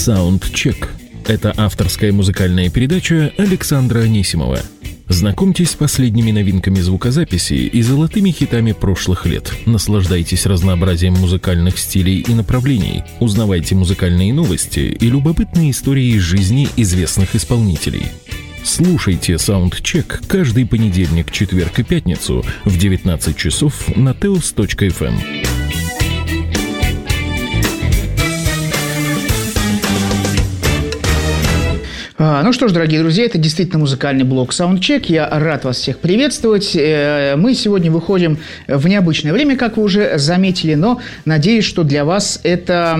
Саундчек. Это авторская музыкальная передача Александра Анисимова. Знакомьтесь с последними новинками звукозаписи и золотыми хитами прошлых лет. Наслаждайтесь разнообразием музыкальных стилей и направлений. Узнавайте музыкальные новости и любопытные истории из жизни известных исполнителей. Слушайте Саундчек каждый понедельник, четверг и пятницу в 19 часов на teos.fm. Ну что ж, дорогие друзья, это действительно музыкальный блог Саундчек. Я рад вас всех приветствовать. Мы сегодня выходим в необычное время, как вы уже заметили, но надеюсь, что для вас это,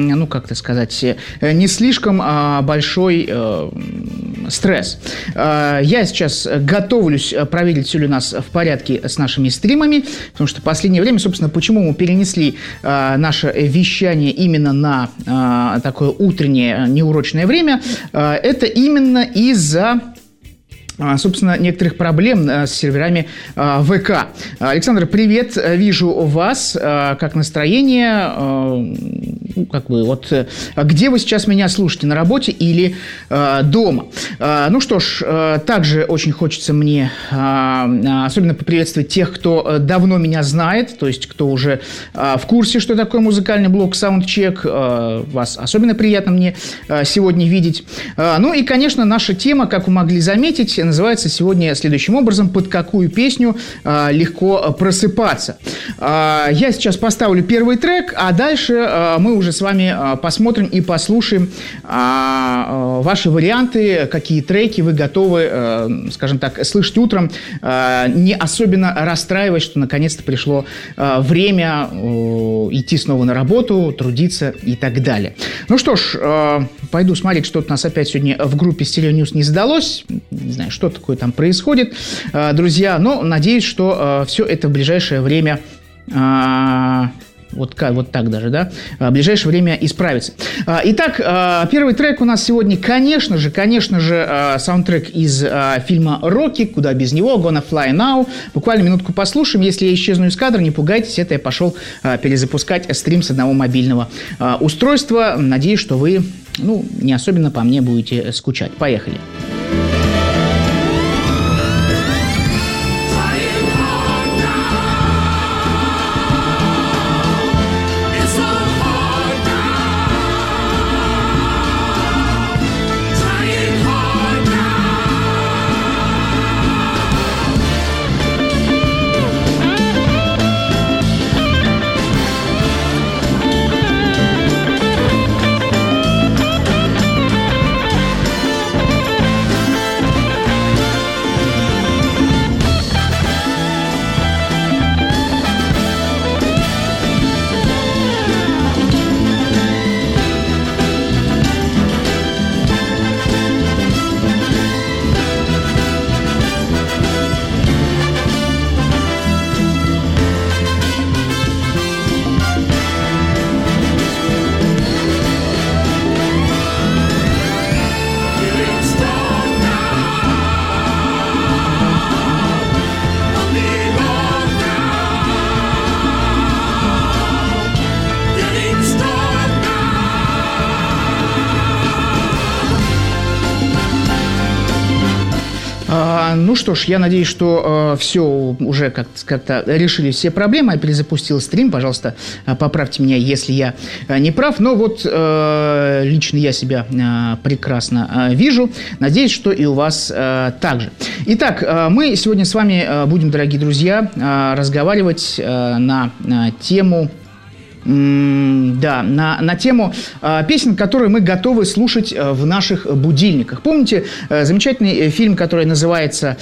не слишком большой стресс. Я сейчас готовлюсь проверить, все ли у нас в порядке с нашими стримами, потому что в последнее время, собственно, почему мы перенесли наше вещание именно на такое утреннее неурочное время, это именно из-за, собственно, некоторых проблем с серверами ВК. Александр, привет, вижу вас. Как настроение? Где вы сейчас меня слушаете, на работе или дома? Ну что ж, также очень хочется мне особенно поприветствовать тех, кто давно меня знает, то есть кто уже в курсе, что такое музыкальный блог Саундчек. Вас особенно приятно мне сегодня видеть. Ну и, конечно, наша тема, как вы могли заметить, называется сегодня следующим образом: «Под какую песню легко просыпаться?». Я сейчас поставлю первый трек, а дальше мы уже с вами посмотрим и послушаем ваши варианты, какие треки вы готовы, скажем так, слышать утром, не особенно расстраиваясь, что наконец-то пришло время идти снова на работу, трудиться и так далее. Ну что ж, пойду смотреть, что у нас опять сегодня в группе Stereo News не задалось. Не знаю, что такое там происходит, друзья, но надеюсь, что все это в ближайшее время... Вот так даже, да? В ближайшее время исправится. Итак, первый трек у нас сегодня, конечно же, саундтрек из фильма «Рокки», куда без него, «Gonna Fly Now». Буквально минутку послушаем. Если я исчезну из кадра, не пугайтесь, это я пошел перезапускать стрим с одного мобильного устройства. Надеюсь, что вы, не особенно по мне будете скучать. Поехали. Ну что ж, я надеюсь, что все уже как-то решили все проблемы. Я перезапустил стрим. Пожалуйста, поправьте меня, если я не прав. Но вот лично я себя прекрасно вижу. Надеюсь, что и у вас так же. Итак, мы сегодня с вами будем, дорогие друзья, разговаривать на тему... на тему песен, которые мы готовы слушать в наших будильниках. Помните замечательный фильм, который назывался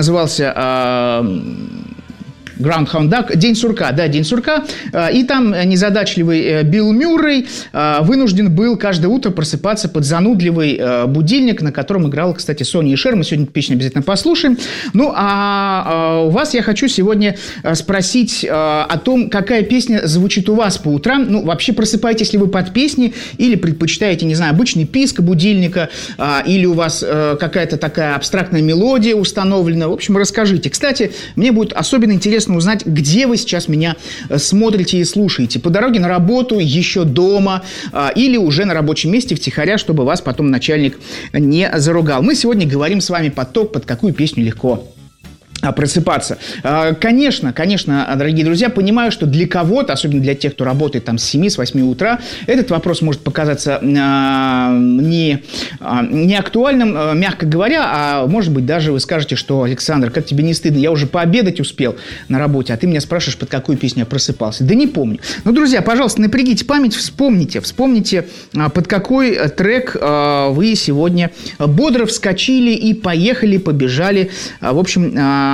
Groundhog Day, День сурка, да, День сурка. И там незадачливый Билл Мюррей вынужден был каждое утро просыпаться под занудливый будильник, на котором играла, кстати, Соня и Шер. Мы сегодня эту песню обязательно послушаем. Ну, а у вас я хочу сегодня спросить о том, какая песня звучит у вас по утрам. Ну, вообще, просыпаетесь ли вы под песни или предпочитаете, не знаю, обычный писк будильника, или у вас какая-то такая абстрактная мелодия установлена. В общем, расскажите. Кстати, мне будет особенно интересно собственно, узнать, где вы сейчас меня смотрите и слушаете. По дороге на работу, еще дома или уже на рабочем месте втихаря, чтобы вас потом начальник не заругал. Мы сегодня говорим с вами под какую песню легко просыпаться. Конечно, дорогие друзья, понимаю, что для кого-то, особенно для тех, кто работает там с 7-8 утра, этот вопрос может показаться не актуальным, мягко говоря, а может быть даже вы скажете, что, Александр, как тебе не стыдно, я уже пообедать успел на работе, а ты меня спрашиваешь, под какую песню я просыпался. Да не помню. Ну, друзья, пожалуйста, напрягите память, вспомните, под какой трек вы сегодня бодро вскочили и поехали, побежали, в общем,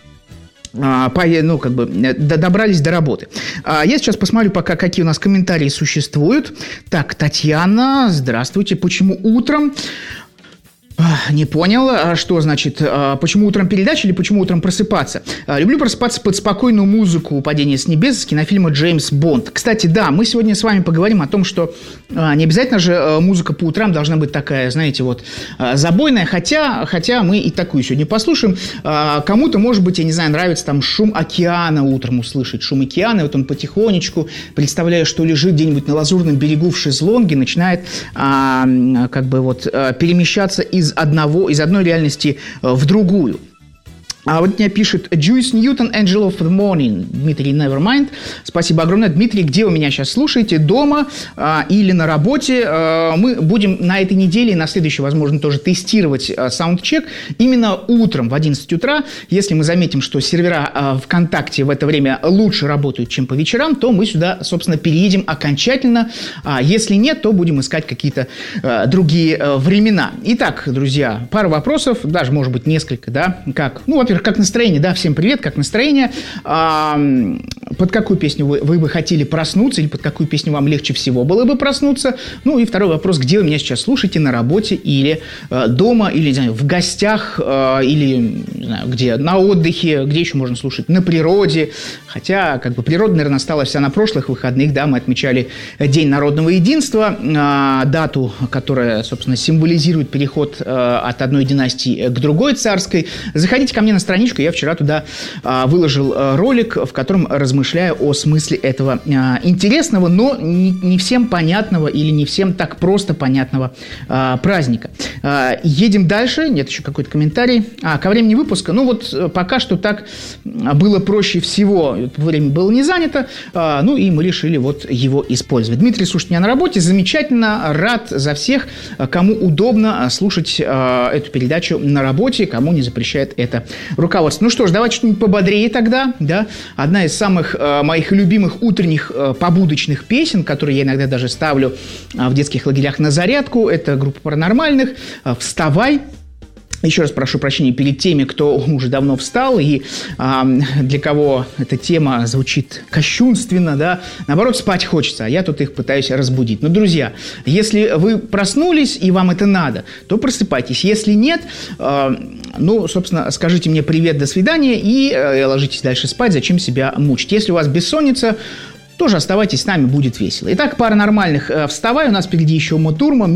добрались до работы. Я сейчас посмотрю пока, какие у нас комментарии существуют. Так, Татьяна, здравствуйте. Почему утром? Не понял, что значит, почему утром передача или почему утром просыпаться? Люблю просыпаться под спокойную музыку «Падение с небес» из кинофильма «Джеймс Бонд». Кстати, да, мы сегодня с вами поговорим о том, что не обязательно же музыка по утрам должна быть такая, знаете, вот, забойная, хотя мы и такую сегодня послушаем. Кому-то, может быть, я не знаю, нравится там шум океана утром услышать, шум океана, вот он потихонечку, представляя, что лежит где-нибудь на Лазурном берегу в шезлонге, начинает перемещаться из одной реальности в другую. А вот мне пишет Джуис Ньютон, Angel of the Morning, Дмитрий Nevermind. Спасибо огромное. Дмитрий, где вы меня сейчас слушаете? Дома или на работе? Мы будем на этой неделе и на следующей, возможно, тоже тестировать саундчек именно утром в 11 утра. Если мы заметим, что сервера ВКонтакте в это время лучше работают, чем по вечерам, то мы сюда, собственно, переедем окончательно. Если нет, то будем искать какие-то другие времена. Итак, друзья, пару вопросов, даже, может быть, несколько, да? Во-первых, как настроение, да, всем привет, как настроение, под какую песню вы бы хотели проснуться, или под какую песню вам легче всего было бы проснуться, ну и второй вопрос, где вы меня сейчас слушаете, на работе или дома, или, не знаю, в гостях, или, не знаю, где, на отдыхе, где еще можно слушать, на природе, хотя, природа, наверное, осталась вся на прошлых выходных, да, мы отмечали День народного единства, дату, которая, собственно, символизирует переход от одной династии к другой царской. Заходите ко мне на страничку, я вчера туда выложил ролик, в котором размышляю о смысле этого интересного, но не всем понятного или не всем так просто понятного праздника. Едем дальше. Нет, еще какой-то комментарий. Ко времени выпуска. Пока что так было проще всего. Время было не занято, и мы решили его использовать. Дмитрий слушает меня на работе. Замечательно. Рад за всех, кому удобно слушать эту передачу на работе, кому не запрещает это руководство. Ну что ж, давайте что-нибудь пободрее тогда, да. Одна из самых моих любимых утренних побудочных песен, которые я иногда даже ставлю в детских лагерях на зарядку, это группа Паранормальных «Вставай». Еще раз прошу прощения перед теми, кто уже давно встал и для кого эта тема звучит кощунственно, да, наоборот, спать хочется, а я тут их пытаюсь разбудить. Но, друзья, если вы проснулись и вам это надо, то просыпайтесь. Если нет, собственно, скажите мне привет, до свидания и ложитесь дальше спать, зачем себя мучить. Если у вас бессонница, тоже оставайтесь с нами, будет весело. Итак, Паранормальных «Вставай». У нас впереди еще Ума Турман,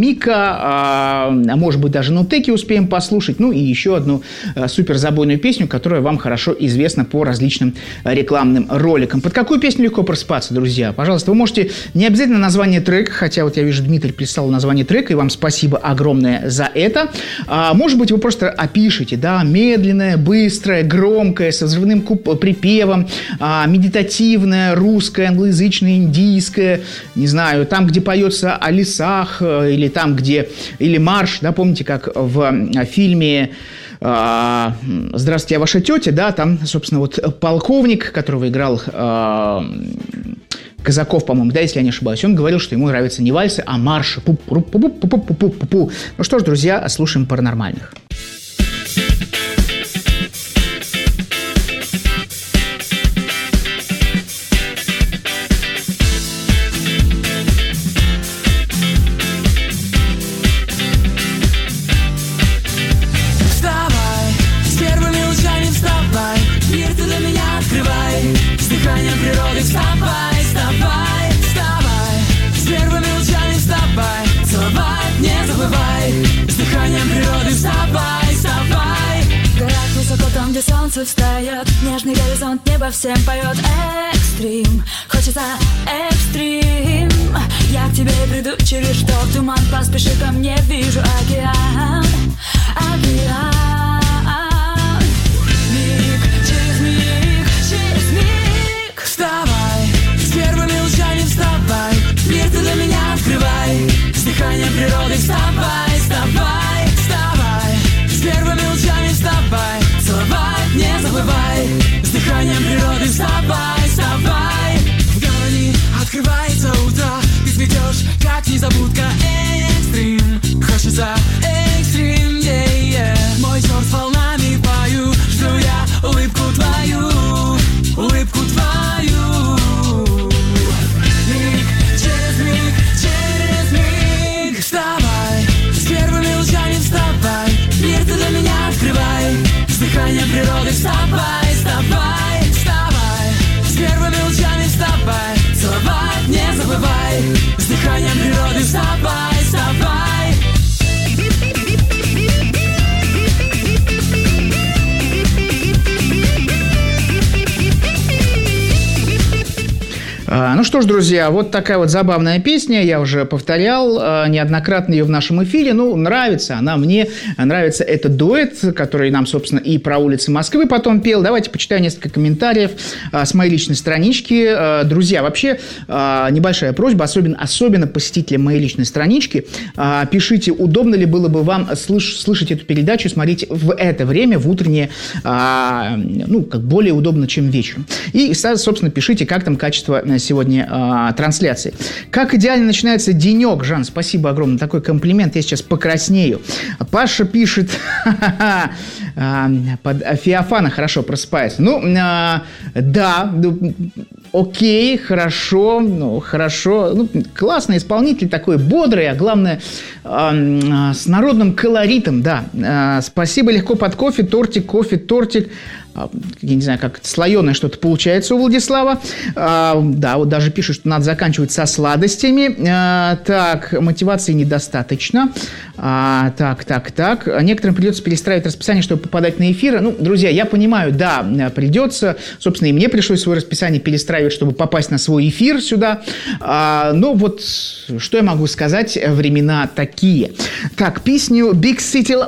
Мика, может быть, даже Нутеки успеем послушать. Ну и еще одну суперзабойную песню, которая вам хорошо известна по различным рекламным роликам. Под какую песню легко просыпаться, друзья? Пожалуйста, вы можете не обязательно название трека, хотя вот я вижу, Дмитрий прислал название трека, и вам спасибо огромное за это. Может быть, вы просто опишите, да, медленное, быстрое, громкое, со взрывным припевом, медитативное, русское, англоязычное, индийское, не знаю, там, где поется о лесах, или там, где... Или марш, да, помните, как в фильме «Здравствуйте, я ваша тетя», да, там, собственно, полковник, которого играл Казаков, по-моему, да, если я не ошибаюсь, он говорил, что ему нравятся не вальсы, а марши. Ну что ж, друзья, слушаем Паранормальных. С дыханием природы вставай, где солнце встает, нежный горизонт, небо всем поет. Экстрим, хочется экстрим. Я к тебе приду через что в туман, поспеши ко мне, вижу океан, океан. Миг через миг, через миг. Вставай, с первыми лучами вставай, мир ты для меня открывай, с дыханием природы вставай, вставай, вставай, с первыми лучами вставай, целовать не забывай, с дыханием природы вставай, вставай. В гавани открывается утро, ты цветешь, как незабудка. Экстрим, хочется экстрим, yeah. Мой серф волнами пою, жду я улыбку твою, улыбку твою. Миг через миг, через миг. Вставай, с первыми лучами вставай, мир ты для меня открывай, с дыханием природы вставай, вставай, вставай, с первыми лучами вставай, целовать не забывай, с дыханием природы вставай, вставай. Ну что ж, друзья, вот такая вот забавная песня. Я уже повторял неоднократно ее в нашем эфире. Ну, нравится она мне. Нравится этот дуэт, который нам, собственно, и про улицы Москвы потом пел. Давайте почитаю несколько комментариев с моей личной странички. Друзья, вообще небольшая просьба, особенно посетителям моей личной странички. Пишите, удобно ли было бы вам слышать эту передачу, смотреть в это время, в утреннее, ну, как более удобно, чем вечером. И, собственно, пишите, как там качество сегодня трансляции. Как идеально начинается денек, Жан, спасибо огромное. Такой комплимент, я сейчас покраснею. Паша пишет, под Феофана хорошо просыпается. Ну, да, окей, хорошо, ну, хорошо. Ну, классный исполнитель, такой бодрый, а главное, с народным колоритом, да. Спасибо, легко под кофе, тортик. Я не знаю, как это, слоеное что-то получается у Владислава. Да, вот даже пишут, что надо заканчивать со сладостями. Так, мотивации недостаточно. Так. Некоторым придется перестраивать расписание, чтобы попадать на эфиры. Ну, друзья, я понимаю, да, придется. Собственно, и мне пришлось свое расписание перестраивать, чтобы попасть на свой эфир сюда. Но вот, что я могу сказать, времена такие. Так, песню Big City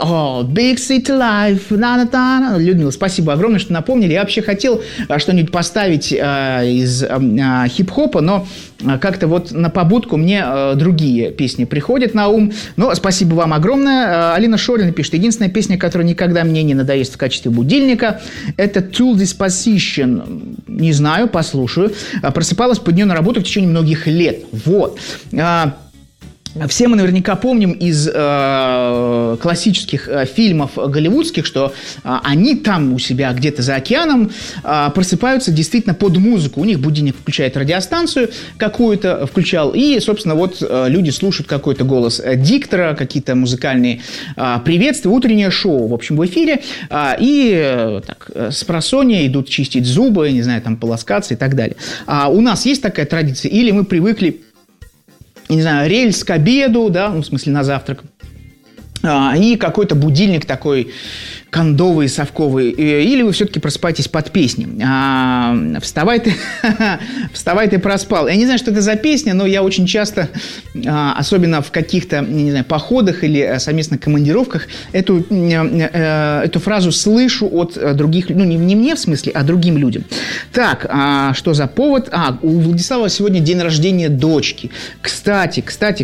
Life. Людмила, спасибо огромное, что напомнили. Я вообще хотел что-нибудь поставить из хип-хопа, но как-то вот на побудку мне другие песни приходят на ум. Но спасибо вам огромное. Алина Шорина пишет: единственная песня, которая никогда мне не надоест в качестве будильника, это Tool Disposition. Не знаю, послушаю. Просыпалась по дню на работу в течение многих лет. Вот. Все мы наверняка помним из классических фильмов голливудских, что они там у себя где-то за океаном просыпаются действительно под музыку. У них будильник включает радиостанцию какую-то, включал, и, собственно, вот люди слушают какой-то голос диктора, какие-то музыкальные приветствия, утреннее шоу, в общем, в эфире, и так, спросонья идут чистить зубы, не знаю, там, полоскаться и так далее. У нас есть такая традиция, или мы привыкли, не знаю, рельс к обеду, да, ну, в смысле на завтрак, и какой-то будильник такой кондовый, совковый, или вы все-таки просыпаетесь под песни. Вставай ты проспал. Я не знаю, что это за песня, но я очень часто, особенно в каких-то, не знаю, походах или совместных командировках, эту фразу слышу от других, ну, не мне в смысле, а другим людям. Так, что за повод? У Владислава сегодня день рождения дочки. Кстати,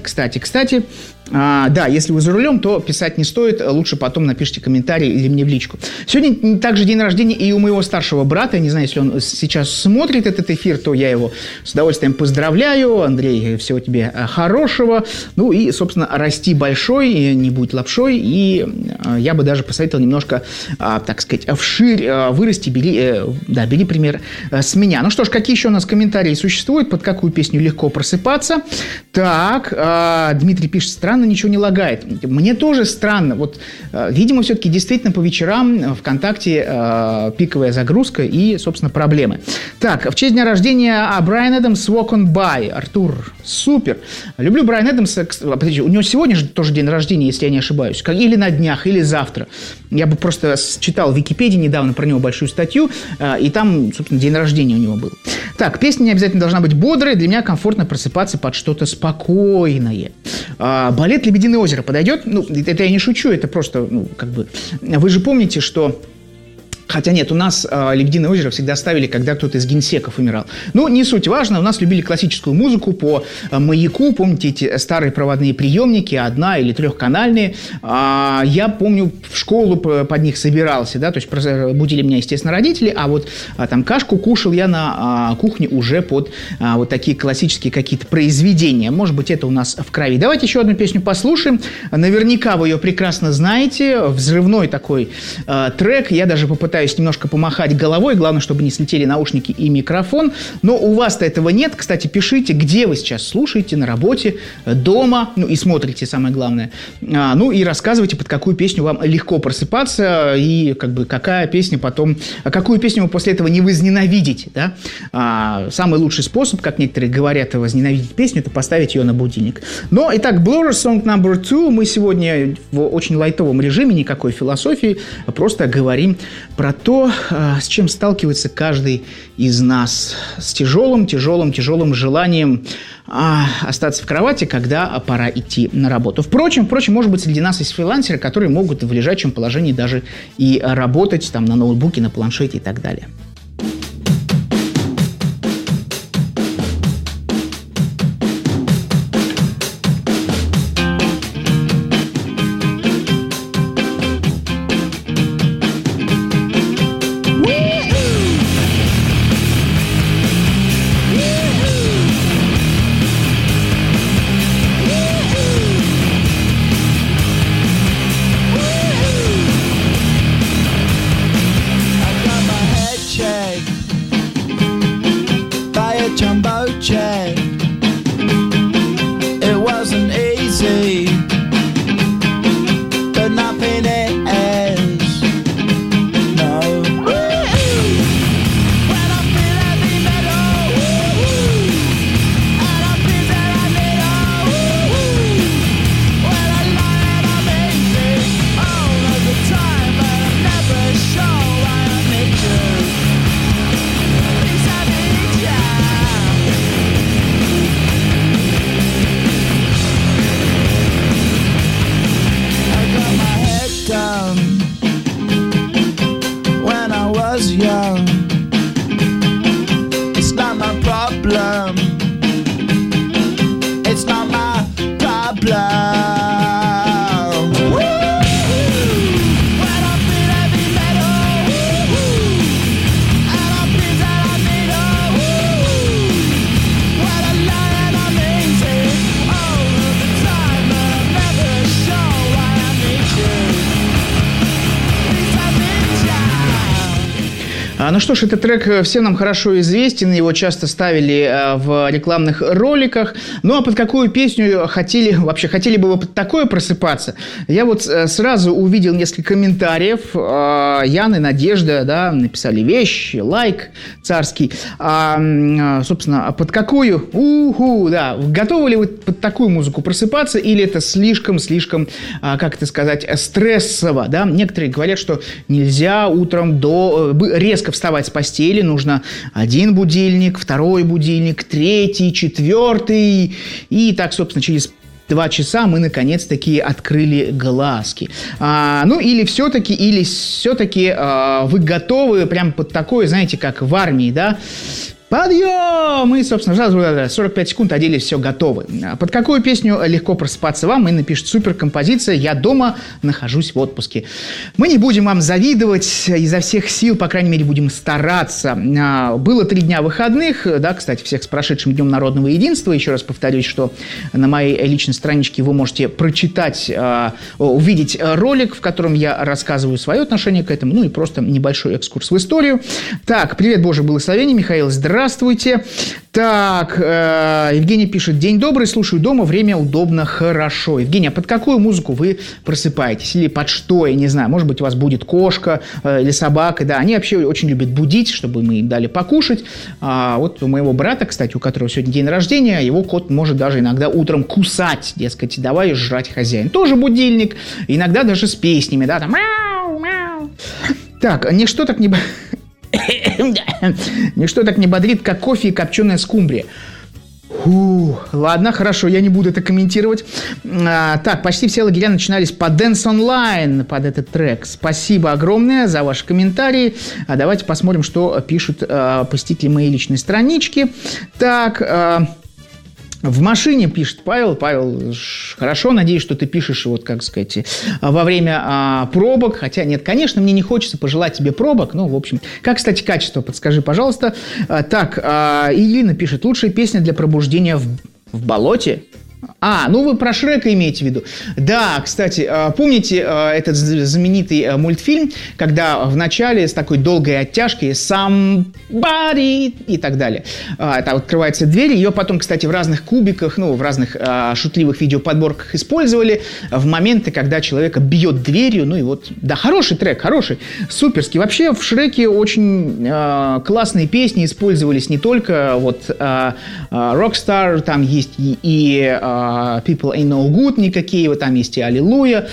да, если вы за рулем, то писать не стоит, лучше потом напишите комментарий или мне в личку. Сегодня также день рождения и у моего старшего брата. Я не знаю, если он сейчас смотрит этот эфир, то я его с удовольствием поздравляю. Андрей, всего тебе хорошего. Ну и, собственно, расти большой, не будь лапшой. И я бы даже посоветовал немножко, так сказать, вширь вырасти. Бери пример с меня. Ну что ж, какие еще у нас комментарии существуют? Под какую песню легко просыпаться? Так, Дмитрий пишет: странно, ничего не лагает. Мне тоже странно. Вот, видимо, все-таки действительно по вечерам ВКонтакте пиковая загрузка и, собственно, проблемы. Так, в честь дня рождения Брайан Адамс Walk on By. Артур, Супер. Люблю Брайана Эдамса. Подожди, у него сегодня же тоже день рождения, если я не ошибаюсь. Или на днях, или завтра. Я бы просто читал в Википедии недавно про него большую статью, и там, собственно, день рождения у него был. Так, песня не обязательно должна быть бодрой. Для меня комфортно просыпаться под что-то спокойное. Балет «Лебединое озеро» подойдет? Ну, это я не шучу, это просто, ну, как бы... Вы же помните, что... Хотя нет, у нас «Лебединое озеро» всегда ставили, когда кто-то из генсеков умирал. Ну, не суть важно, у нас любили классическую музыку по маяку. Помните эти старые проводные приемники, 1- или 3-канальные? Я помню, в школу под них собирался, да, то есть будили меня, естественно, родители, а вот там кашку кушал я на кухне уже под вот такие классические какие-то произведения. Может быть, это у нас в крови. Давайте еще одну песню послушаем. Наверняка вы ее прекрасно знаете. Взрывной такой трек. Я даже попытаюсь немножко помахать головой, главное, чтобы не слетели наушники и микрофон, но у вас-то этого нет. Кстати, пишите, где вы сейчас слушаете, на работе, дома, ну и смотрите, самое главное, ну и рассказывайте, под какую песню вам легко просыпаться и как бы какая песня потом, какую песню вы после этого не возненавидите, да? Самый лучший способ, как некоторые говорят, возненавидеть песню, это поставить ее на будильник. Но, итак, Blur Song No. 2, мы сегодня в очень лайтовом режиме, никакой философии, просто говорим про то, с чем сталкивается каждый из нас. С тяжелым желанием остаться в кровати, когда пора идти на работу. Впрочем, может быть, среди нас есть фрилансеры, которые могут в лежачем положении даже и работать там на ноутбуке, на планшете и так далее. Ну что ж, этот трек всем нам хорошо известен, его часто ставили в рекламных роликах. Ну а под какую песню хотели бы вы под такое просыпаться? Я вот сразу увидел несколько комментариев. Яна и Надежда, да, написали вещи, лайк царский. Собственно, под какую? Да. Готовы ли вы под такую музыку просыпаться, или это слишком, как это сказать, стрессово, да? Некоторые говорят, что нельзя утром резко вставать с постели, нужно 1 будильник, 2 будильник, 3, 4, и так, собственно, через 2 часа мы наконец-таки открыли глазки. Или все-таки вы готовы прям под такое, знаете, как в армии, да? Подъем! Мы, собственно, сразу 45 секунд одели, все, готовы. Под какую песню легко просыпаться вам? И напишет суперкомпозиция «Я дома нахожусь в отпуске». Мы не будем вам завидовать изо всех сил, по крайней мере, будем стараться. Было 3 дня выходных, да, кстати, всех с прошедшим Днем Народного Единства. Еще раз повторюсь, что на моей личной страничке вы можете прочитать, увидеть ролик, в котором я рассказываю свое отношение к этому, ну и просто небольшой экскурс в историю. Так, привет, Божье благословение, Михаил, здравствуйте. здравствуйте. Так, Евгений пишет: день добрый, слушаю дома, время удобно, хорошо. Евгений, а под какую музыку вы просыпаетесь? Или под что, я не знаю, может быть, у вас будет кошка или собака, да, они вообще очень любят будить, чтобы мы им дали покушать. Вот у моего брата, кстати, у которого сегодня день рождения, его кот может даже иногда утром кусать, дескать, давай жрать, хозяин. Тоже будильник, иногда даже с песнями, да, там мяу, мяу. Так, ничто так не бодрит, как кофе и копченая скумбрия. Ладно, хорошо, я не буду это комментировать. Так, почти все лагеря начинались по Dance Online, под этот трек. Спасибо огромное за ваши комментарии. Давайте посмотрим, что пишут посетители моей личной странички. Так, в машине пишет Павел. Павел, хорошо, надеюсь, что ты пишешь, вот, как сказать, во время пробок. Хотя, нет, конечно, мне не хочется пожелать тебе пробок. Ну, в общем, как, кстати, качество, подскажи, пожалуйста. Так, Илина пишет: лучшая песня для пробуждения в болоте. Ну вы про Шрека имеете в виду. Да, кстати, помните этот знаменитый мультфильм, когда в начале с такой долгой оттяжкой somebody и так далее. Там открывается дверь, ее потом, кстати, в разных кубиках, в разных шутливых видеоподборках использовали в моменты, когда человека бьет дверью. Ну и вот, да, хороший трек, хороший, суперский. Вообще в Шреке очень классные песни использовались, не только вот Rockstar, там есть и People Ain't No Good, никакие, вот там есть и Аллилуйя,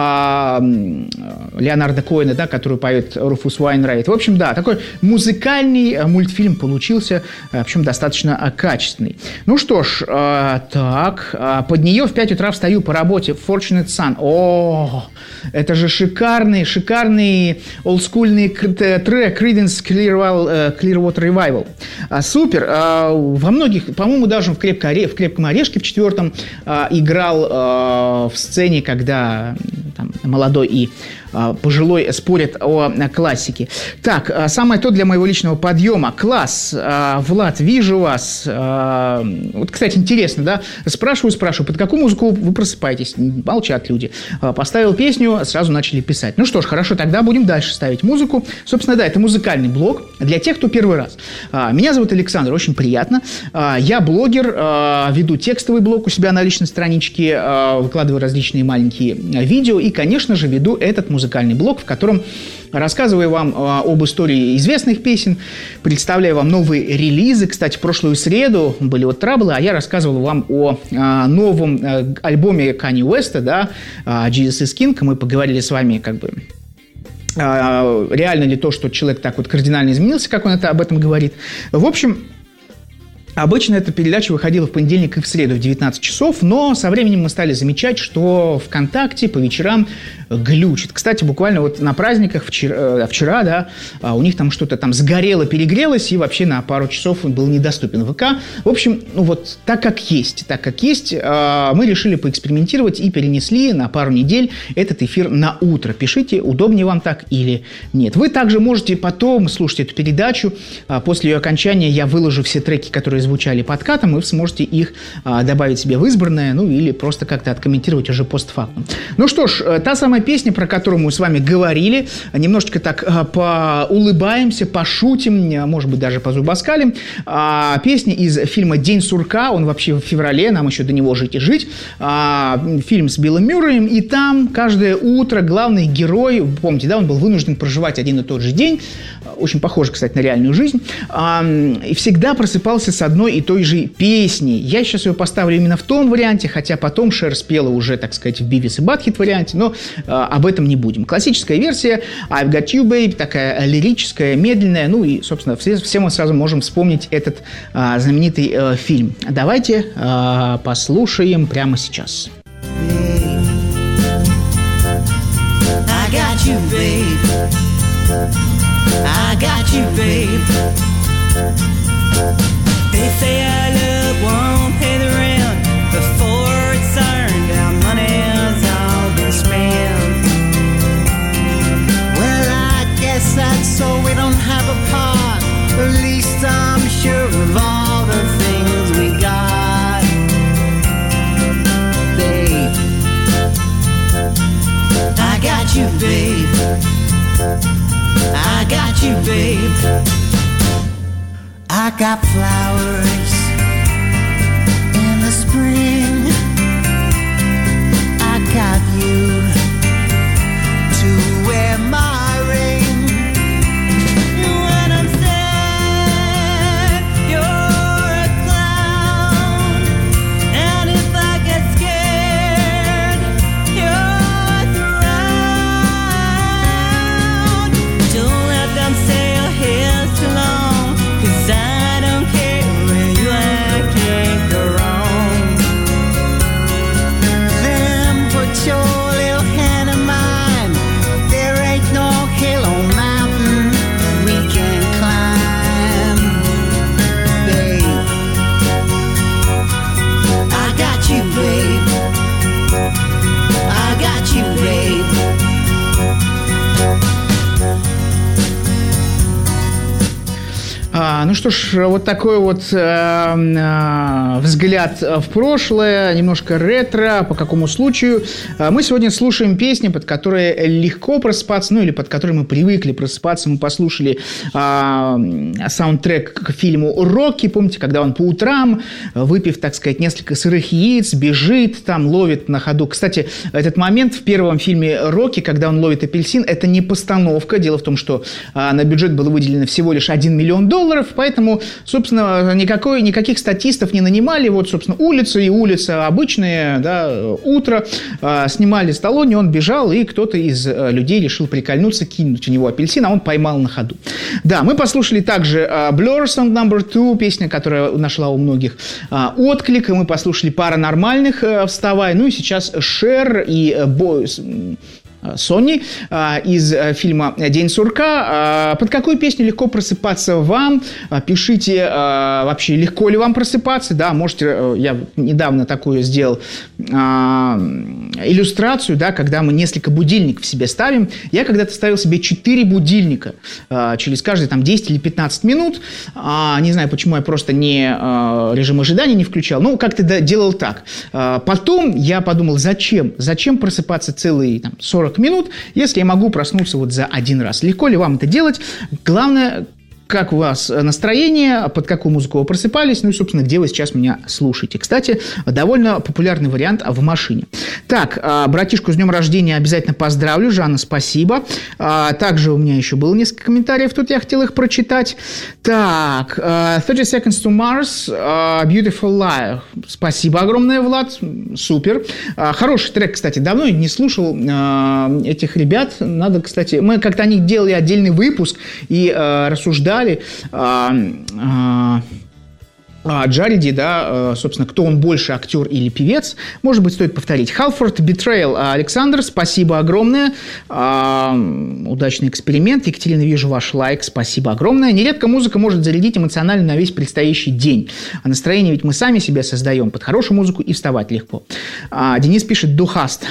Леонарда Коэна, да, который поет Руфус Уайнрайт. В общем, да, такой музыкальный мультфильм получился, причем достаточно качественный. Ну что ж, так, под нее в 5 утра встаю по работе, Fortunate Son. Это же шикарный олдскульный трек Creedence Clearwater Revival. Супер. Во многих, по-моему, даже в «Крепком орешке» в 4-м играл в сцене, когда там молодой и пожилой спорят о классике. Так, самое то для моего личного подъема. Класс. Влад, вижу вас. Вот, кстати, интересно, да? Спрашиваю, под какую музыку вы просыпаетесь? Молчат люди. Поставил песню, сразу начали писать. Ну что ж, хорошо, тогда будем дальше ставить музыку. Собственно, да, это музыкальный блог для тех, кто первый раз. Меня зовут Александр, очень приятно. Я блогер, веду текстовый блог у себя на личной страничке, выкладываю различные маленькие видео и, конечно же, веду этот музыкальный блог, в котором рассказываю вам об истории известных песен, представляю вам новые релизы. Кстати, в прошлую среду были вот траблы, а я рассказывал вам о новом альбоме Канье Уэста, да, Jesus is King. Мы поговорили с вами, как бы, реально ли то, что человек так вот кардинально изменился, как он об этом говорит. В общем, обычно эта передача выходила в понедельник и в среду в 19 часов, но со временем мы стали замечать, что ВКонтакте по вечерам глючит. Кстати, буквально вот на праздниках вчера, да, у них там что-то там сгорело, перегрелось, и вообще на пару часов он был недоступен ВК. В общем, ну вот так как есть, мы решили поэкспериментировать и перенесли на пару недель этот эфир на утро. Пишите, удобнее вам так или нет. Вы также можете потом слушать эту передачу. После ее окончания я выложу все треки, которые звучали подкатом, и вы сможете их добавить себе в избранное, ну или просто как-то откомментировать уже постфактум. Ну что ж, та самая песня, про которую мы с вами говорили, немножечко так поулыбаемся, пошутим, может быть, даже позубоскалим. Песня из фильма «День сурка», он вообще в феврале, нам еще до него жить и жить. Фильм с Биллом Мюрреем, и там каждое утро главный герой, помните, да, он был вынужден проживать один и тот же день, очень похоже, кстати, на реальную жизнь, и всегда просыпался с одной и той же песней. Я сейчас ее поставлю именно в том варианте, хотя потом Шер спела уже, так сказать, в Бивис и Батхед варианте, но об этом не будем. Классическая версия I've Got You, Babe, такая лирическая, медленная, ну и, собственно, все мы сразу можем вспомнить этот знаменитый фильм. Давайте послушаем прямо сейчас. I got you, babe. I got you, babe. They say our love won't pay the rent before it's earned. Our money's all been spent. Well, I guess that's so we don't have a part. At least I'm sure of all the things we got. Babe, I got you, babe. I got you, babe. I got flowers in the spring. I got you to wear my ring. When I'm sad, you're a clown. And if I get scared, you're thrown. Don't let them say your hair's too long, 'cause I don't care where you are, can't go wrong. Then put your little hand in mine. There ain't no hill or mountain we can climb, babe. I got you, babe. I got you, babe. Ну что ж, вот такой вот взгляд в прошлое, немножко ретро, по какому случаю. Мы сегодня слушаем песни, под которые легко просыпаться, ну или под которые мы привыкли просыпаться. Мы послушали саундтрек к фильму «Рокки». Помните, когда он по утрам, выпив, так сказать, несколько сырых яиц, бежит, там ловит на ходу. Кстати, этот момент в первом фильме «Рокки», когда он ловит апельсин, это не постановка. Дело в том, что на бюджет было выделено всего лишь $1 миллион, поэтому, собственно, никаких статистов не нанимали. Вот, собственно, улица обычное, да, утро. Снимали Сталлоне, он бежал, и кто-то из людей решил прикольнуться, кинуть у него апельсин, а он поймал на ходу. Да, мы послушали также Blur, Song No. 2, песня, которая нашла у многих отклик. Мы послушали Паранормальных, «Вставай». Ну и сейчас Шер и Сонни из фильма «День сурка». Под какую песню легко просыпаться вам? Пишите, вообще легко ли вам просыпаться. Да, можете, я недавно такую сделал иллюстрацию, да, когда мы несколько будильников себе ставим. Я когда-то ставил себе 4 будильника через каждые там 10 или 15 минут. Не знаю, почему я просто не режим ожидания не включал. Ну, как-то делал так. Потом я подумал, зачем просыпаться целые 40 минут, если я могу проснуться вот за один раз. Легко ли вам это делать? Главное, как у вас настроение, под какую музыку вы просыпались, ну и, собственно, где вы сейчас меня слушаете. Кстати, довольно популярный вариант в машине. Так, братишку с днем рождения обязательно поздравлю. Жанна, спасибо. Также у меня еще было несколько комментариев, тут я хотел их прочитать. Так, 30 Seconds to Mars, Beautiful Life. Спасибо огромное, Влад. Супер. Хороший трек, кстати. Давно не слушал этих ребят. Надо, кстати, мы как-то о них делали отдельный выпуск и рассуждали о Джареде, да, собственно, кто он больше, актер или певец. Может быть, стоит повторить. Halford Betrayal. Александр, спасибо огромное. Удачный эксперимент. Екатерина, вижу ваш лайк. Спасибо огромное. Нередко музыка может зарядить эмоционально на весь предстоящий день. А настроение ведь мы сами себе создаем. Под хорошую музыку и вставать легко. Денис пишет «Духаст».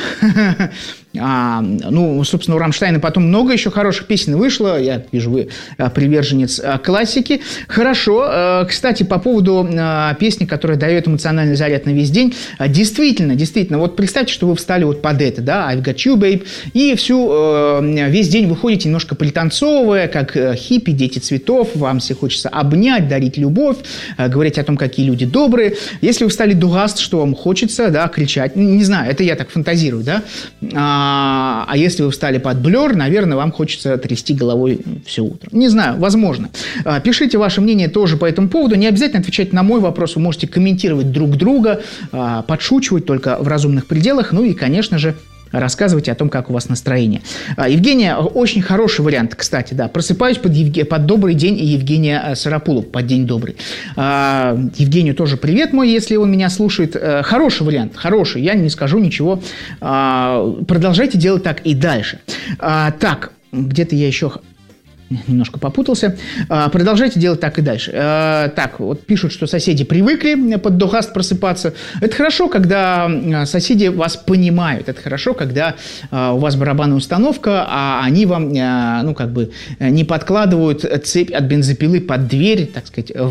Ну, собственно, у Рамштайна потом много еще хороших песен вышло. Я вижу, вы приверженец классики. Хорошо. Кстати, по поводу песни, которая дает эмоциональный заряд на весь день. Действительно. Вот представьте, что вы встали вот под это, да, I've got you, babe, и весь день вы ходите немножко пританцовывая, как хиппи, дети цветов, вам все хочется обнять, дарить любовь, говорить о том, какие люди добрые. Если вы встали дугаст, что вам хочется, да, кричать. Не знаю, это я так фантазирую, да. А если вы встали под Blur, наверное, вам хочется трясти головой все утро. Не знаю, возможно. Пишите ваше мнение тоже по этому поводу. Не обязательно отвечать на мой вопрос. Вы можете комментировать друг друга, подшучивать только в разумных пределах. Ну и, конечно же, рассказывайте о том, как у вас настроение. Евгения, очень хороший вариант, кстати, да. Просыпаюсь под «Добрый день» и Евгения Сарапулу под «День добрый». Евгению тоже привет мой, если он меня слушает. Хороший вариант, хороший, я не скажу ничего. Продолжайте делать так и дальше. Так, где-то я еще немножко попутался. Продолжайте делать так и дальше. Так, вот пишут, что соседи привыкли под дугаст просыпаться. Это хорошо, когда соседи вас понимают. Это хорошо, когда у вас барабанная установка, а они вам, ну, как бы не подкладывают цепь от бензопилы под дверь, так сказать,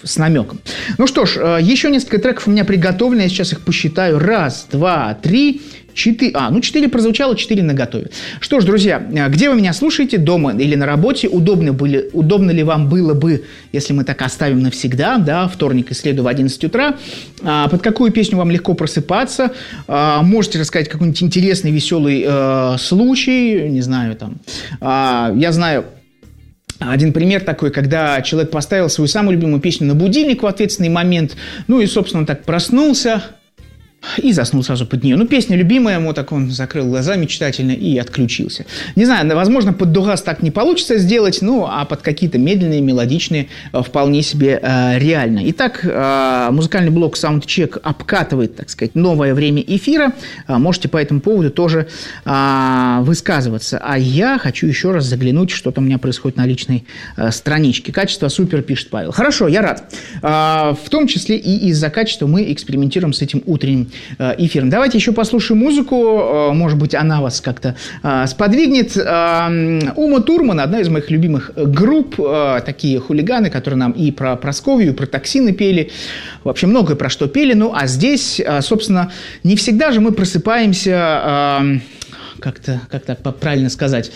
с намеком. Ну что ж, еще несколько треков у меня приготовлены, я сейчас их посчитаю. 1, 2, 3, 4. 4 прозвучало, 4 наготове. Что ж, друзья, где вы меня слушаете, дома или на работе? Удобно ли вам было бы, если мы так оставим навсегда, да, вторник и среду в 11 утра? Под какую песню вам легко просыпаться? Можете рассказать какой-нибудь интересный, веселый случай, не знаю, там. Я знаю один пример такой, когда человек поставил свою самую любимую песню на будильник в ответственный момент, ну и, собственно, он так проснулся и заснул сразу под нее. Песня любимая ему, так он закрыл глаза мечтательно и отключился. Не знаю, возможно, под дугас так не получится сделать, а под какие-то медленные, мелодичные вполне себе реально. Итак, музыкальный блок Soundcheck обкатывает, так сказать, новое время эфира. Можете по этому поводу тоже высказываться. А я хочу еще раз заглянуть, что там у меня происходит на личной страничке. Качество супер, пишет Павел. Хорошо, я рад. В том числе и из-за качества мы экспериментируем с этим утренним эфиром. Давайте еще послушаем музыку. Может быть, она вас как-то сподвигнет. Ума Турман, одна из моих любимых групп. Такие хулиганы, которые нам и про Прасковью, и про Токсины пели. Вообще многое про что пели. А здесь, собственно, не всегда же мы просыпаемся... как так правильно сказать,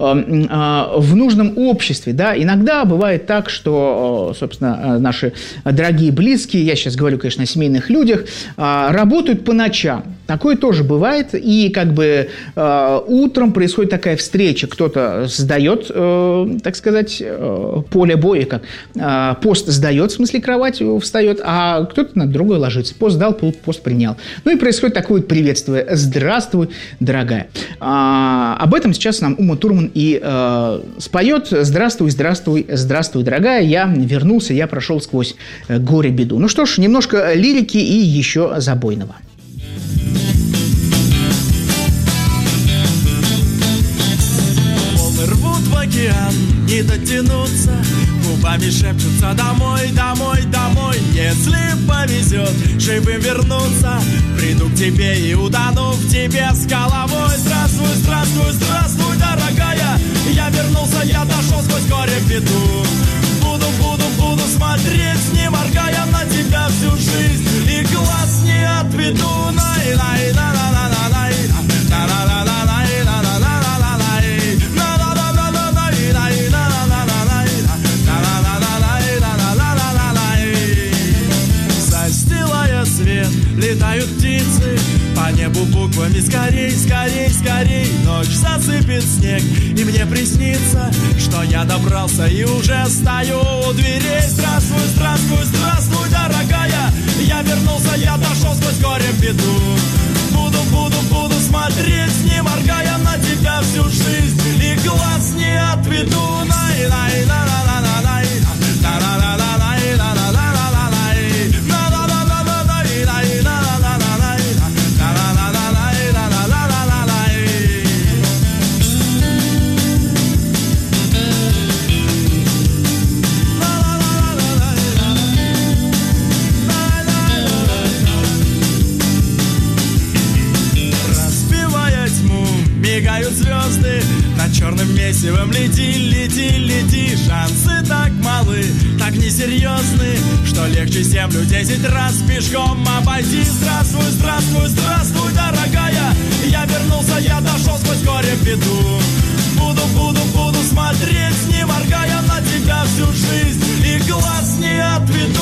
в нужном обществе, да, иногда бывает так, что, собственно, наши дорогие близкие, я сейчас говорю, конечно, о семейных людях, работают по ночам. Такое тоже бывает, и утром происходит такая встреча, кто-то сдает, так сказать, поле боя, пост сдает, в смысле кровать встает, а кто-то на другой ложится, пост сдал, пост принял. И происходит такое приветствие: «Здравствуй, дорогая». Об этом сейчас нам Ума Турман и споет. «Здравствуй, здравствуй, здравствуй, дорогая, я вернулся, я прошел сквозь горе-беду». Ну что ж, немножко лирики и еще забойного. Волны рвут в океан, не дотянуться, губами шепчутся: домой, домой, домой. Если повезет живым вернуться, приду к тебе и утону в тебе с головой. Здравствуй, здравствуй, здравствуй, дорогая, я вернулся, я дошел сквозь горе-беду. Буду смотреть, не моргая, на тебя всю жизнь, и глаз не отведу. Летают птицы по небу буквами: скорей, скорей, скорей. Ночь засыпет снег, и мне приснится, что я добрался и уже стою у дверей. Здравствуй, здравствуй, здравствуй, дорогая, я вернулся, я дошел сквозь горе-беду. Буду смотреть, не моргая, на тебя всю жизнь, и глаз не отведу. Мигают звезды над черным месивом. Лети, лети, лети. Шансы так малы, так несерьезны, что легче землю 10 раз пешком обойти. Здравствуй, здравствуй, здравствуй, дорогая, я вернулся, я дошел сквозь горе-беду. Буду смотреть, не моргая, на тебя всю жизнь, и глаз не отведу.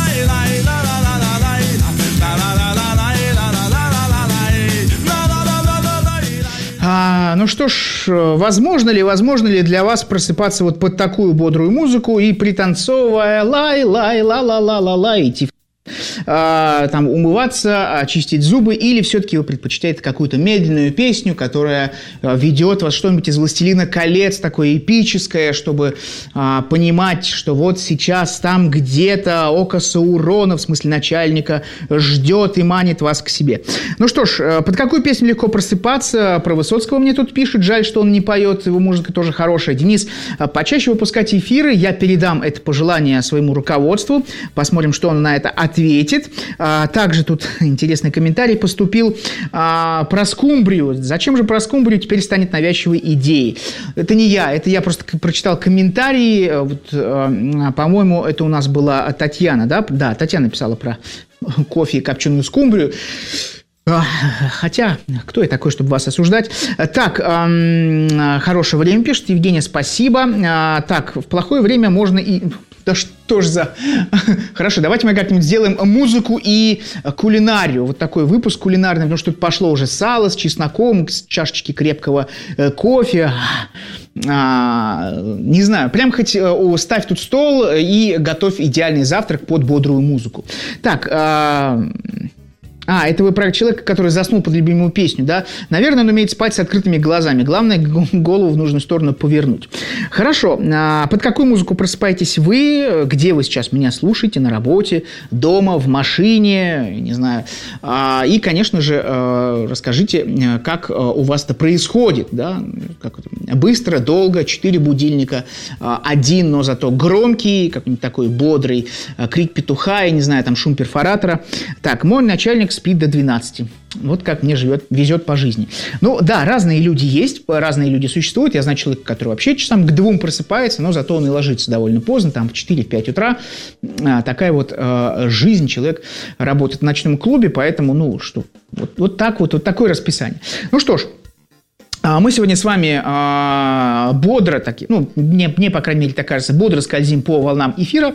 Ну что ж, возможно ли для вас просыпаться вот под такую бодрую музыку и пританцовывая лай-лай-ла-ла-ла-ла-ла идти там умываться, очистить зубы, или все-таки вы предпочитаете какую-то медленную песню, которая ведет вас что-нибудь из «Властелина колец», такое эпическое, чтобы понимать, что вот сейчас там где-то око Саурона, в смысле начальника, ждет и манит вас к себе. Ну что ж, под какую песню легко просыпаться? Про Высоцкого мне тут пишут, жаль, что он не поет, его музыка тоже хорошая. Денис, почаще выпускать эфиры, я передам это пожелание своему руководству, посмотрим, что он на это ответит. светит. Также тут интересный комментарий поступил про скумбрию. Зачем же про скумбрию теперь станет навязчивой идеей? Это не я, это я просто прочитал комментарии. Вот, по-моему, это у нас была Татьяна, да? Да, Татьяна писала про кофе и копченую скумбрию. Хотя, кто я такой, чтобы вас осуждать? Так, хорошее время пишет. Евгения, спасибо. Так, в плохое время можно и... Да что ж за... Хорошо, давайте мы как-нибудь сделаем музыку и кулинарию. Вот такой выпуск кулинарный, потому что тут пошло уже сало с чесноком, с чашечки крепкого кофе. Не знаю, прям хоть ставь тут стол и готовь идеальный завтрак под бодрую музыку. Так, это вы про человека, который заснул под любимую песню, да? Наверное, он умеет спать с открытыми глазами. Главное, голову в нужную сторону повернуть. Хорошо. Под какую музыку просыпаетесь вы? Где вы сейчас меня слушаете? На работе, дома, в машине? Не знаю. И, конечно же, расскажите, как у вас это происходит, да? Как это? Быстро, долго, 4 будильника, один, но зато громкий, какой-нибудь такой бодрый, крик петуха, я не знаю, там шум перфоратора. Так, мой начальник спит до 12. Вот как мне везет по жизни. Ну, да, разные люди есть, разные люди существуют. Я знаю человека, который вообще часам к 2 просыпается, но зато он и ложится довольно поздно, там в 4-5 утра. Такая вот жизнь. Человек работает в ночном клубе, поэтому, вот такое расписание. Ну что ж, мы сегодня с вами бодро, мне, по крайней мере, так кажется, бодро скользим по волнам эфира.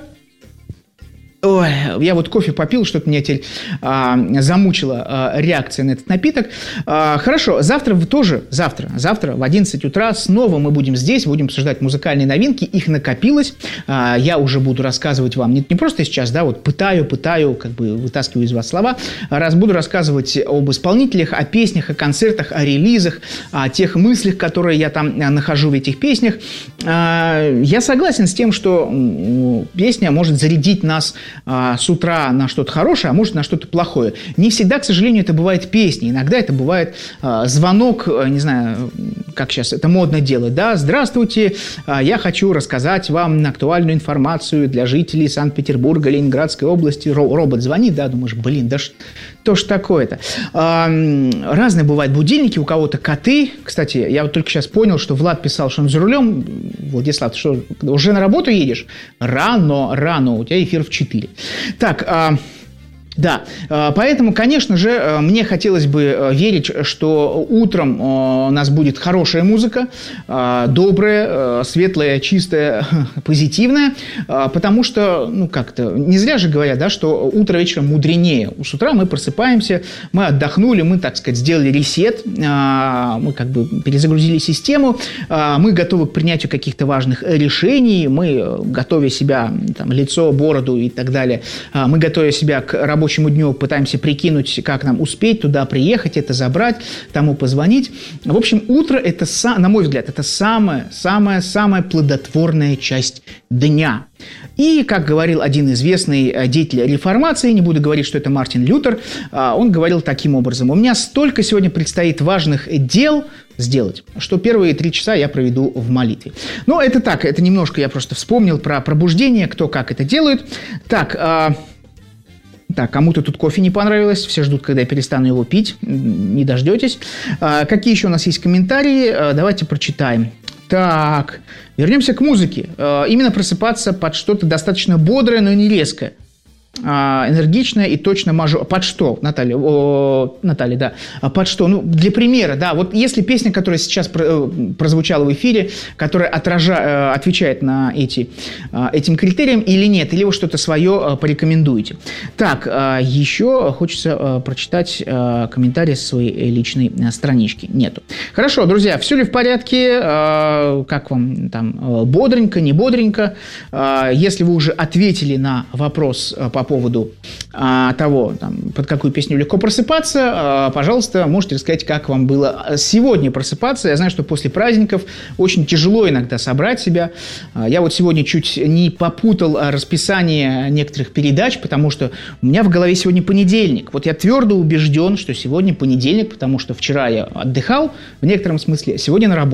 Ой, я вот кофе попил, что-то меня теперь замучила реакция на этот напиток. Хорошо, завтра в 11 утра снова мы будем здесь, будем обсуждать музыкальные новинки, их накопилось. Я уже буду рассказывать вам, не просто сейчас, да, вот пытаю, как бы вытаскиваю из вас слова, буду рассказывать об исполнителях, о песнях, о концертах, о релизах, о тех мыслях, которые я там нахожу в этих песнях. Я согласен с тем, что песня может зарядить нас с утра на что-то хорошее, а может на что-то плохое. Не всегда, к сожалению, это бывает песни. Иногда это бывает звонок, не знаю, как сейчас это модно делать, да, здравствуйте, я хочу рассказать вам актуальную информацию для жителей Санкт-Петербурга, Ленинградской области. Робот звонит, да, думаешь, да что ж такое-то. Разные бывают будильники, у кого-то коты. Кстати, я вот только сейчас понял, что Влад писал, что он за рулем. Владислав, ты что, уже на работу едешь? Рано, у тебя эфир в 4. Так, да, поэтому, конечно же, мне хотелось бы верить, что утром у нас будет хорошая музыка, добрая, светлая, чистая, позитивная, потому что, не зря же говорят, да, что утро вечером мудренее. С утра мы просыпаемся, мы отдохнули, мы, так сказать, сделали ресет, мы как бы перезагрузили систему, мы готовы к принятию каких-то важных решений, мы, готовя себя, там, лицо, бороду и так далее, мы, готовя себя к рабочему дню, пытаемся прикинуть, как нам успеть туда приехать, это забрать, тому позвонить. В общем, утро, это, на мой взгляд, это самая плодотворная часть дня. И, как говорил один известный деятель реформации, не буду говорить, что это Мартин Лютер, он говорил таким образом: у меня столько сегодня предстоит важных дел сделать, что первые 3 часа я проведу в молитве. Но это так, это немножко я просто вспомнил про пробуждение, кто как это делает. Так, кому-то тут кофе не понравилось, все ждут, когда я перестану его пить, не дождетесь. Какие еще у нас есть комментарии? Давайте прочитаем. Так, вернемся к музыке. Именно просыпаться под что-то достаточно бодрое, но не резкое. Энергичная и точно мажор. Под что, Наталья? Наталья, да. Под что? Для примера, да. Вот если песня, которая сейчас прозвучала в эфире, которая отвечает на этим критериям или нет, или вы что-то свое порекомендуете. Так, еще хочется прочитать комментарии с своей личной странички. Нету. Хорошо, друзья, все ли в порядке? Как вам там? Бодренько, не бодренько? Если вы уже ответили на вопрос по поводу того, под какую песню легко просыпаться, пожалуйста, можете рассказать, как вам было сегодня просыпаться. Я знаю, что после праздников очень тяжело иногда собрать себя. Я вот сегодня чуть не попутал расписание некоторых передач, потому что у меня в голове сегодня понедельник. Вот я твердо убежден, что сегодня понедельник, потому что вчера я отдыхал в некотором смысле, сегодня на работу.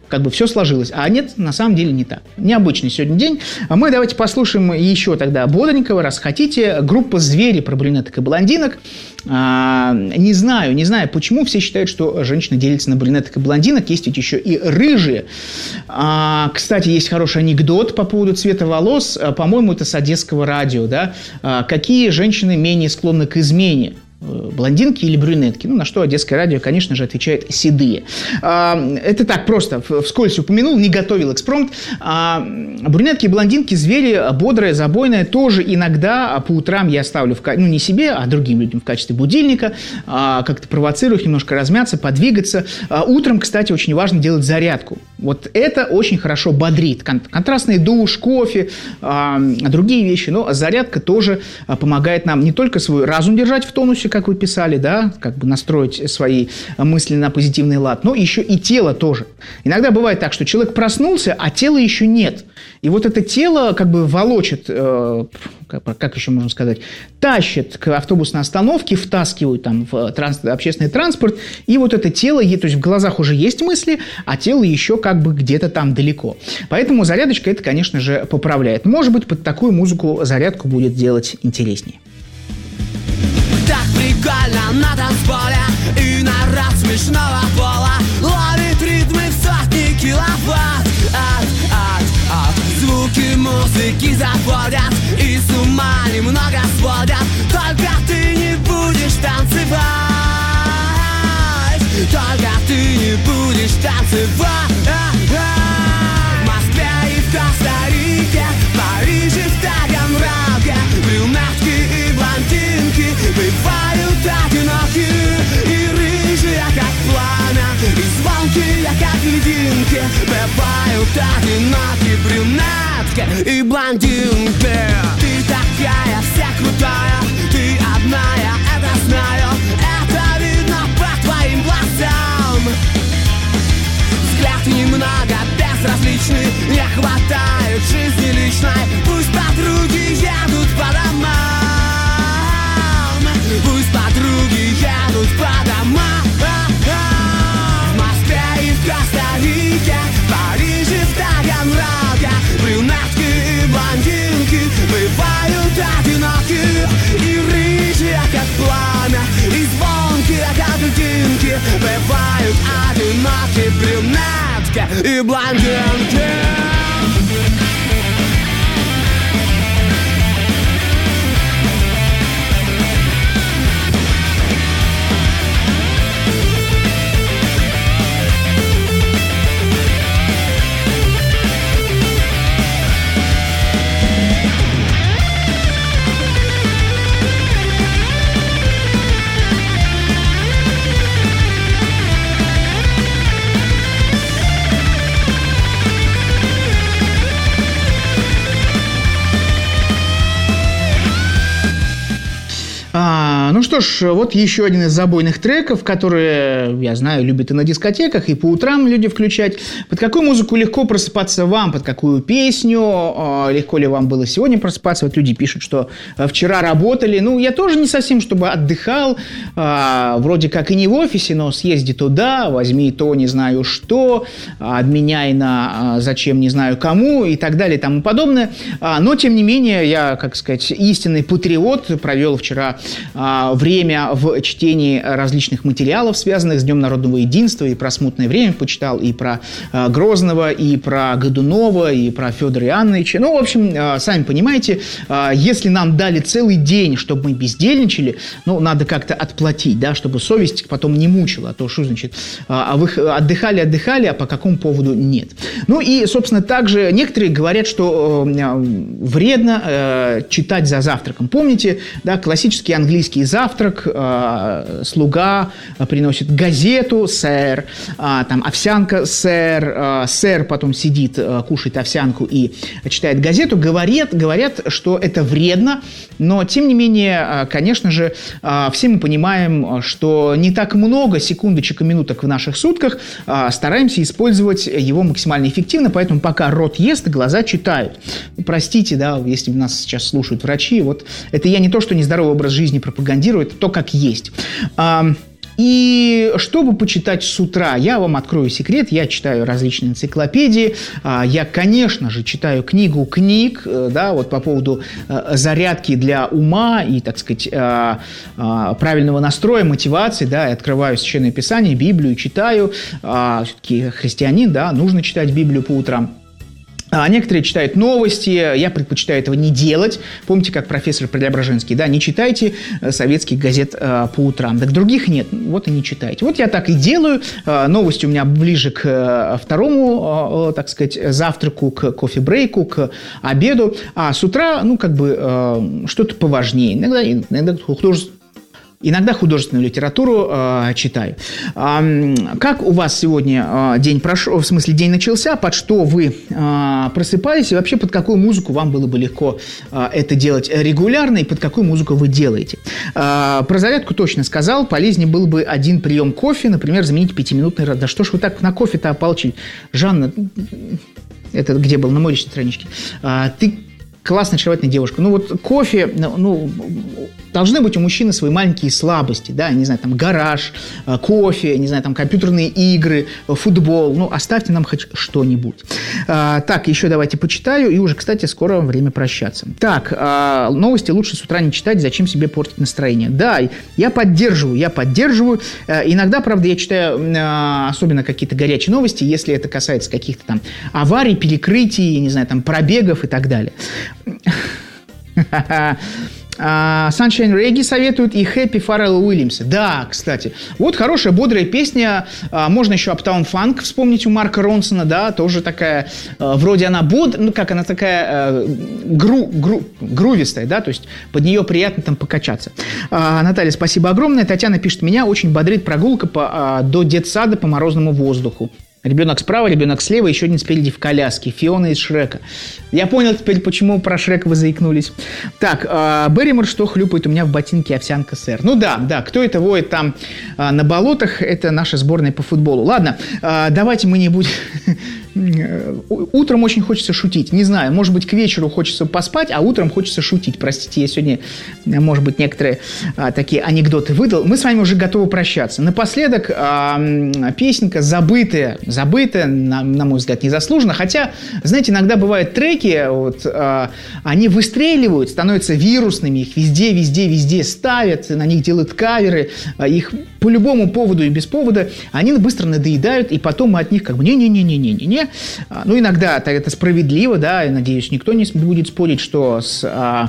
как бы все сложилось. А нет, на самом деле не так. Необычный сегодня день. А мы давайте послушаем еще тогда бодренького, раз хотите. Группа «Звери» про брюнеток и блондинок. Не знаю, почему все считают, что женщины делятся на брюнеток и блондинок. Есть ведь еще и рыжие. Кстати, есть хороший анекдот по поводу цвета волос. По-моему, это с Одесского радио. Да? Какие женщины менее склонны к измене? Блондинки или брюнетки? На что Одесское радио, конечно же, отвечает седые. Это так просто, вскользь упомянул, не готовил экспромт. Брюнетки и блондинки, звери, бодрые, забойные, тоже иногда по утрам я ставлю, не себе, а другим людям в качестве будильника, как-то провоцирую их немножко размяться, подвигаться. Утром, кстати, очень важно делать зарядку. Вот это очень хорошо бодрит. Контрастный душ, кофе, другие вещи, но зарядка тоже помогает нам не только свой разум держать в тонусе, как вы писали, да, как бы настроить свои мысли на позитивный лад, но еще и тело тоже. Иногда бывает так, что человек проснулся, а тела еще нет. И вот это тело как бы волочит, как еще можно сказать, тащит к автобусной остановке, втаскивают там в общественный транспорт, и вот это тело, то есть в глазах уже есть мысли, а тело еще как бы где-то там далеко. Поэтому зарядочка это, конечно же, поправляет. Может быть, под такую музыку зарядку будет делать интереснее. Так прикольно на танцполе и народ смешного пола ловит ритмы в сотни киловатт. Звуки музыки заходят и с ума немного сводят. Только ты не будешь танцевать. Только ты не будешь танцевать. В Москве и в Коста-Рике, в Париже, в Таганроге брюнетки и блондинки бывают одиноки и рыжие, как пламя, и звонкие, как льдинки. Бывают одиноки брюнетки и блондинки. Ты такая вся крутая, ты одна, я это знаю. Это видно по твоим глазам. Взгляд немного безразличный, не хватает жизни личной. Пусть подруги едут по домам, пусть подруги едут по домам. В Москве и в Коста-Рике, в Париже, в Таганроге брюнетки и блондинки бывают одиноки и рыжие, как пламя, и звонкие, как льдинки. Бывают одиноки брюнетки и блондинки. Ну что ж, вот еще один из забойных треков, которые, я знаю, любят и на дискотеках, и по утрам люди включать. Под какую музыку легко просыпаться вам, под какую песню? Легко ли вам было сегодня просыпаться? Вот люди пишут, что вчера работали. Ну, я тоже не совсем, чтобы отдыхал. Вроде как и не в офисе, но съезди туда, возьми то, не знаю что, обменяй на зачем, не знаю кому и так далее и тому подобное. Но, тем не менее, я, как сказать, истинный патриот, провел вчера время в чтении различных материалов, связанных с Днем народного единства, и про «Смутное время» почитал, и про Грозного, и про Годунова, и про Федора Иоанновича. Ну, в общем, сами понимаете, если нам дали целый день, чтобы мы бездельничали, ну, надо как-то отплатить, да, чтобы совесть потом не мучила, а то что значит, вы отдыхали, а по какому поводу нет. Ну, и, собственно, также некоторые говорят, что вредно читать за завтраком. Помните, да, классический английский завтрак, слуга приносит газету, сэр, там овсянка, сэр, сэр потом сидит, кушает овсянку и читает газету. Говорят, что это вредно, но, тем не менее, конечно же, все мы понимаем, что не так много секундочек и минуток в наших сутках, стараемся использовать его максимально эффективно, поэтому пока рот ест, глаза читают. Простите, да, если нас сейчас слушают врачи, вот это я не то, что нездоровый образ жизни пропагандирую, это то, как есть. И чтобы почитать с утра, я вам открою секрет, я читаю различные энциклопедии, я, конечно же, читаю книгу книг, да, вот по поводу зарядки для ума и, так сказать, правильного настроя, мотивации, да, я открываю Священное Писание, Библию читаю, все-таки христианин, да, нужно читать Библию по утрам. Некоторые читают новости, я предпочитаю этого не делать. Помните, как профессор Преображенский, да, не читайте советских газет по утрам. Так других нет, вот и не читайте. Вот я так и делаю. Новости у меня ближе к второму, так сказать, завтраку, к кофе-брейку, к обеду. А с утра, ну, как бы, что-то поважнее. Иногда художественную литературу читаю. Как у вас сегодня день прошел, в смысле день начался, под что вы просыпались и вообще под какую музыку вам было бы легко это делать регулярно и под какую музыку вы делаете? Про зарядку точно сказал, полезнее был бы один прием кофе, например, заменить 5-минутный раз. Да что ж вы так на кофе-то ополчили? Жанна, это где был, на моей личной страничке, ты классная, очаровательная девушка. Ну вот кофе, ну, должны быть у мужчины свои маленькие слабости, да, не знаю, там гараж, кофе, не знаю, там компьютерные игры, футбол, ну, оставьте нам хоть что-нибудь. Так, еще давайте почитаю, и уже, кстати, скоро время прощаться. Так, новости лучше с утра не читать, зачем себе портить настроение. Да, я поддерживаю. Иногда, правда, я читаю особенно какие-то горячие новости, если это касается каких-то там аварий, перекрытий, не знаю, там пробегов и так далее. Sunshine Reggae советуют и Happy Фаррелла Уильямса. Да, кстати. Вот хорошая, бодрая песня. Можно еще Uptown Funk вспомнить у Марка Ронсона, да, тоже такая, вроде она ну как, она такая грувистая, да, то есть под нее приятно там покачаться. Наталья, спасибо огромное. Татьяна пишет, меня очень бодрит прогулка до детсада по морозному воздуху. Ребенок справа, ребенок слева, еще один спереди в коляске. Фиона из Шрека. Я понял теперь, почему про Шрека вы заикнулись. Так, Берримор, что хлюпает у меня в ботинке овсянка, сэр. Ну да, кто это воет там на болотах, это наша сборная по футболу. Ладно, давайте мы не будем... Утром очень хочется шутить. Не знаю, может быть, к вечеру хочется поспать, а утром хочется шутить. Простите, я сегодня, может быть, некоторые такие анекдоты выдал. Мы с вами уже готовы прощаться. Напоследок песенка забытая, на мой взгляд, незаслуженно. Хотя, знаете, иногда бывают треки, вот, они выстреливают, становятся вирусными, их везде ставят, на них делают каверы, их по любому поводу и без повода, они быстро надоедают, и потом мы от них как бы не-не-не-не-не-не. Ну, иногда это справедливо, да, я надеюсь, никто не будет спорить, что с...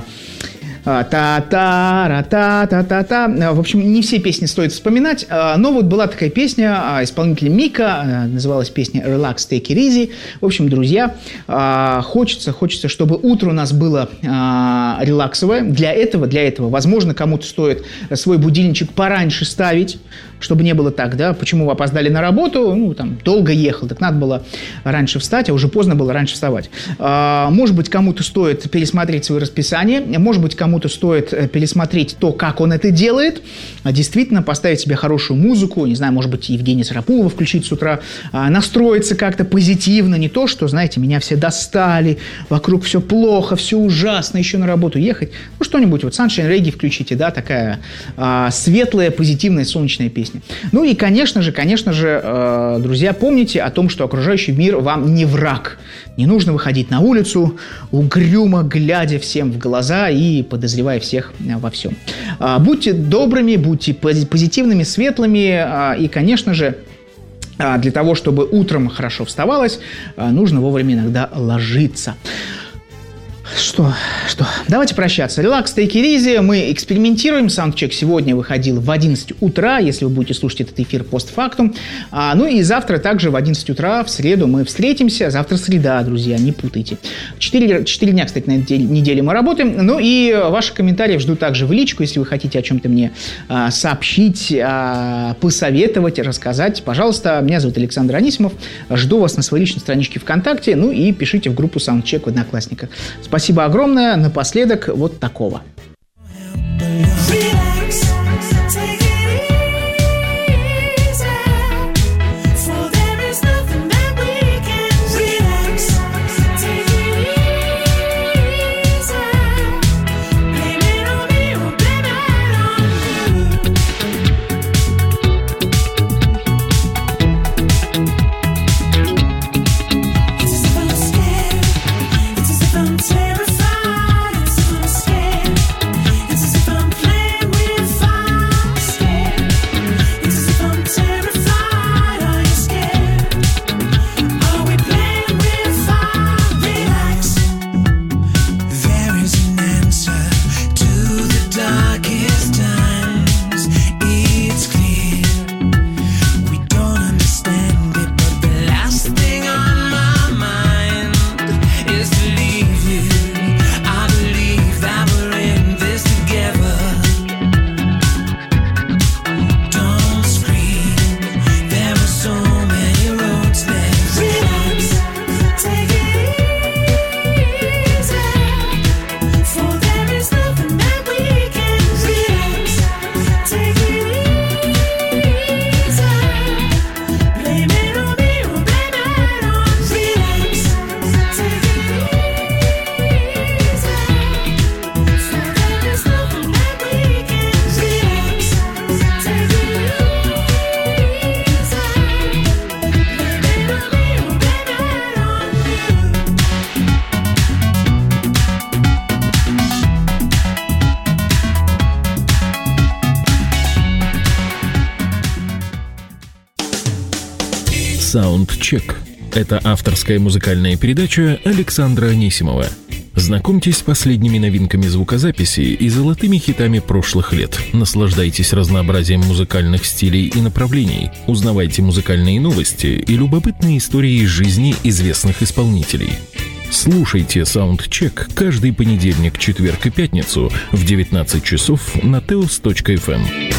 та-та-ра-та-та-та-та. В общем, не все песни стоит вспоминать, но вот была такая песня исполнителя Мика, называлась песня «Relax, take it easy». В общем, друзья, хочется, чтобы утро у нас было релаксовое. Для этого, возможно, кому-то стоит свой будильничек пораньше ставить, чтобы не было так, да, почему вы опоздали на работу, ну, там, долго ехал, так надо было раньше встать, а уже поздно было раньше вставать. Может быть, кому-то стоит пересмотреть свое расписание, может быть, кому-то стоит пересмотреть то, как он это делает, действительно поставить себе хорошую музыку, не знаю, может быть, Евгения Сарапулова включить с утра, настроиться как-то позитивно, не то, что, знаете, меня все достали, вокруг все плохо, все ужасно, еще на работу ехать, ну, что-нибудь, вот Sunshine Reggae включите, да, такая светлая, позитивная, солнечная песня. Ну и, конечно же, друзья, помните о том, что окружающий мир вам не враг. Не нужно выходить на улицу, угрюмо глядя всем в глаза и подозревая всех во всем. Будьте добрыми, будьте позитивными, светлыми и, конечно же, для того, чтобы утром хорошо вставалось, нужно вовремя иногда ложиться. Что? Давайте прощаться. Relax, take it easy. Мы экспериментируем. Саундчек сегодня выходил в 11 утра, если вы будете слушать этот эфир постфактум. Ну и завтра также в 11 утра, в среду, мы встретимся. Завтра среда, друзья, не путайте. 4 дня, кстати, на этой неделе мы работаем. Ну и ваши комментарии жду также в личку, если вы хотите о чем-то мне сообщить, посоветовать, рассказать. Пожалуйста, меня зовут Александр Анисимов. Жду вас на своей личной страничке ВКонтакте. Ну и пишите в группу Soundcheck в Одноклассниках. Спасибо огромное. Напоследок вот такого. Саундчек. Это авторская музыкальная передача Александра Анисимова. Знакомьтесь с последними новинками звукозаписи и золотыми хитами прошлых лет. Наслаждайтесь разнообразием музыкальных стилей и направлений. Узнавайте музыкальные новости и любопытные истории из жизни известных исполнителей. Слушайте Саундчек каждый понедельник, четверг и пятницу в 19 часов на teos.fm.